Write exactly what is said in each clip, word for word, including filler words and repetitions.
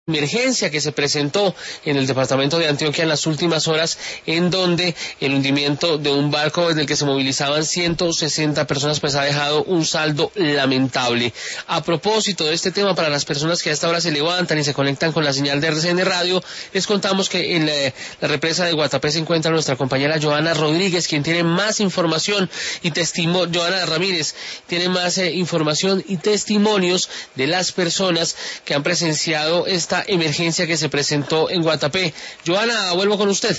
emergencia que se presentó en el departamento de Antioquia en las últimas horas, en donde el hundimiento de un barco en el que se movilizaban ciento sesenta personas pues ha dejado un saldo lamentable. A propósito de este tema, para las personas que a esta hora se levantan y se conectan con la señal de R C N Radio, les contamos que en la, la represa de Guatapé se encuentra nuestra compañera Joana Rodríguez, quien tiene más información y testimonio, Joana Ramírez, tiene más eh, información y testimonios de las personas que han presenciado esta emergencia que se presentó en Guatapé. Joana, vuelvo con usted.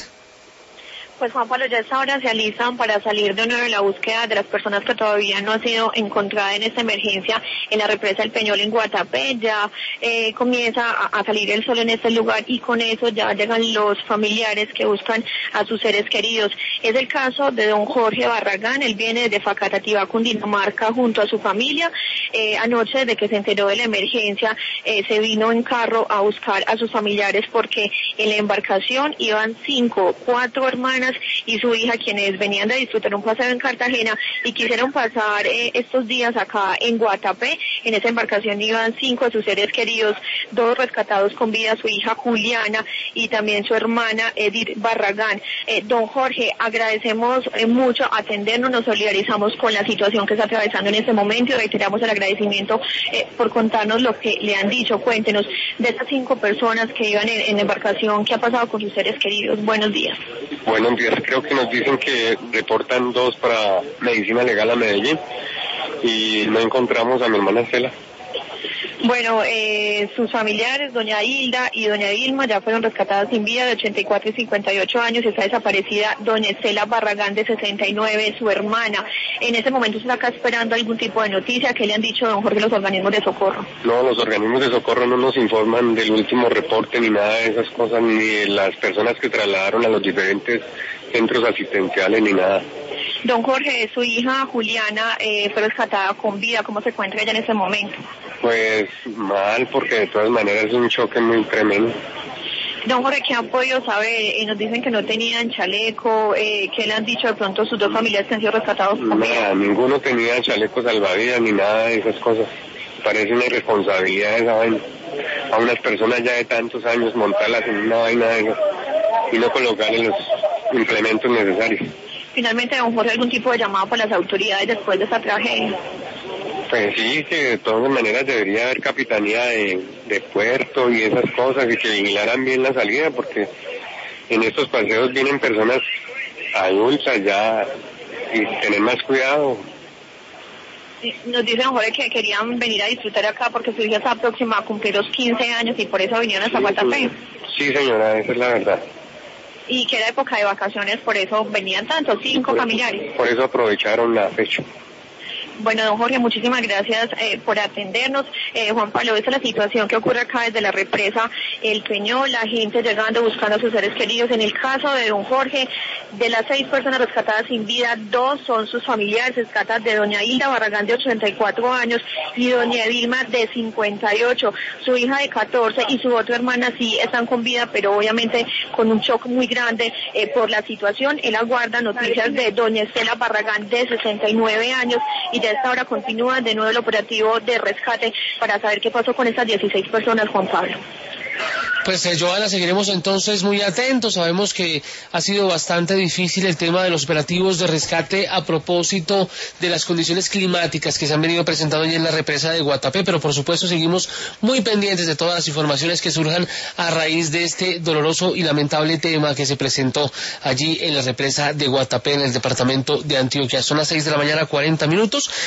Pues Juan Pablo, ya a esta hora se alistan para salir de nuevo en la búsqueda de las personas que todavía no han sido encontradas en esta emergencia en la represa del Peñol en Guatapé. Ya eh, comienza a, a salir el sol en este lugar y con eso ya llegan los familiares que buscan a sus seres queridos. Es el caso de don Jorge Barragán. Él viene desde Facatativá, Cundinamarca, junto a su familia. Eh, anoche, desde que se enteró de la emergencia, eh, se vino en carro a buscar a sus familiares porque en la embarcación iban cinco, cuatro hermanas y su hija, quienes venían de disfrutar un paseo en Cartagena y quisieron pasar eh, estos días acá en Guatapé. En esa embarcación iban cinco de sus seres queridos, dos rescatados con vida, su hija Juliana y también su hermana Edith Barragán. Eh, don Jorge, agradecemos eh, mucho atendernos, nos solidarizamos con la situación que está atravesando en este momento y reiteramos el agradecimiento eh, por contarnos lo que le han dicho. Cuéntenos de estas cinco personas que iban en, en la embarcación, ¿qué ha pasado con sus seres queridos? Buenos días. Buenos días, creo que nos dicen que reportan dos para medicina legal a Medellín y no encontramos a mi hermana Estela. Bueno, eh, sus familiares, doña Hilda y doña Vilma, ya fueron rescatadas sin vida, de ochenta y cuatro y cincuenta y ocho años. Está desaparecida doña Estela Barragán, de sesenta y nueve, su hermana. En ese momento se está acá esperando algún tipo de noticia. ¿Qué le han dicho, don Jorge, los organismos de socorro? No, los organismos de socorro no nos informan del último reporte ni nada de esas cosas, ni de las personas que trasladaron a los diferentes centros asistenciales ni nada. Don Jorge, su hija Juliana eh, fue rescatada con vida. ¿Cómo se encuentra ella en ese momento? Pues mal, porque de todas maneras es un choque muy tremendo. Don Jorge, ¿qué han podido saber? Eh, nos dicen que no tenían chaleco. Eh, ¿Qué le han dicho de pronto sus dos familiares que han sido rescatados con vida? Nada, ninguno tenía chaleco salvavidas ni nada de esas cosas. Parece una irresponsabilidad esa vaina. A unas personas ya de tantos años montarlas en una vaina de esas y no colocarle los implementos necesarios. Finalmente, don Jorge, ¿algún tipo de llamado para las autoridades después de esta tragedia? Pues sí, que de todas maneras debería haber capitanía de, de puerto y esas cosas y que vigilaran bien la salida, porque en estos paseos vienen personas adultas ya y tener más cuidado. Nos dice don Jorge que querían venir a disfrutar acá porque su hija está próxima a cumplir los quince años y por eso vinieron hasta Guatapé. Sí, señora, esa es la verdad. Y que era época de vacaciones, por eso venían tantos, cinco familiares. Por eso aprovecharon la fecha. Bueno, don Jorge, muchísimas gracias eh, por atendernos. Eh, Juan Pablo, esta es la situación que ocurre acá desde la represa El Peñol, la gente llegando, buscando a sus seres queridos. En el caso de don Jorge, de las seis personas rescatadas sin vida, dos son sus familiares. Se trata de doña Hilda Barragán, de ochenta y cuatro años, y doña Vilma, de cincuenta y ocho. Su hija de catorce y su otra hermana sí están con vida, pero obviamente con un shock muy grande eh, por la situación. Él aguarda noticias de doña Estela Barragán, de sesenta y nueve años, y de esta hora continúa de nuevo el operativo de rescate para saber qué pasó con estas dieciséis personas, Juan Pablo. Pues eh, Joana, seguiremos entonces muy atentos. Sabemos que ha sido bastante difícil el tema de los operativos de rescate a propósito de las condiciones climáticas que se han venido presentando ya en la represa de Guatapé, pero por supuesto seguimos muy pendientes de todas las informaciones que surjan a raíz de este doloroso y lamentable tema que se presentó allí en la represa de Guatapé, en el departamento de Antioquia. Son las seis de la mañana, cuarenta minutos.